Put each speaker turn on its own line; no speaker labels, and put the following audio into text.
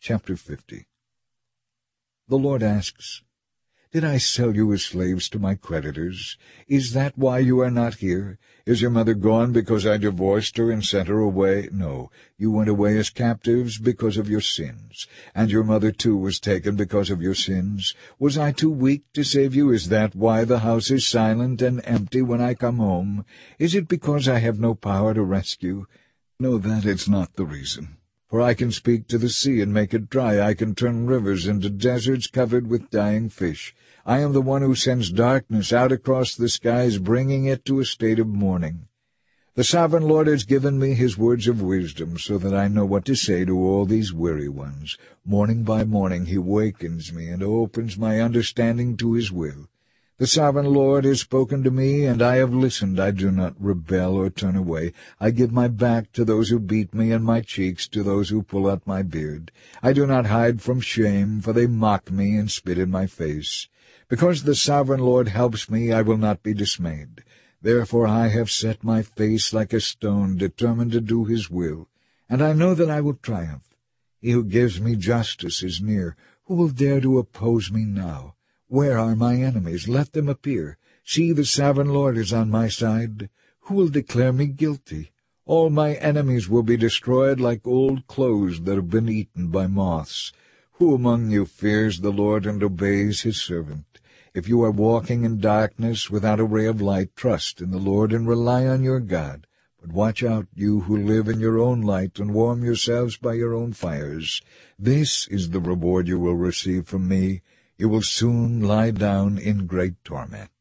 Chapter 50. The Lord asks, "Did I sell you as slaves to my creditors? Is that why you are not here? Is your mother gone because I divorced her and sent her away? No, you went away as captives because of your sins. And your mother too was taken because of your sins. Was I too weak to save you? Is that why the house is silent and empty when I come home? Is it because I have no power to rescue? No, that is not the reason. For I can speak to the sea and make it dry. I can turn rivers into deserts covered with dying fish. I am the one who sends darkness out across the skies, bringing it to a state of mourning. The sovereign Lord has given me his words of wisdom, so that I know what to say to all these weary ones. Morning by morning he wakens me and opens my understanding to his will. The sovereign Lord has spoken to me, and I have listened. I do not rebel or turn away. I give my back to those who beat me, and my cheeks to those who pull out my beard. I do not hide from shame, for they mock me and spit in my face. Because the sovereign Lord helps me, I will not be dismayed. Therefore I have set my face like a stone, determined to do his will. And I know that I will triumph. He who gives me justice is near. Who will dare to oppose me now? Where are my enemies? Let them appear. See, the sovereign Lord is on my side. Who will declare me guilty? All my enemies will be destroyed like old clothes that have been eaten by moths. Who among you fears the Lord and obeys his servant? If you are walking in darkness without a ray of light, trust in the Lord and rely on your God. But watch out, you who live in your own light and warm yourselves by your own fires. This is the reward you will receive from me. You will soon lie down in great torment.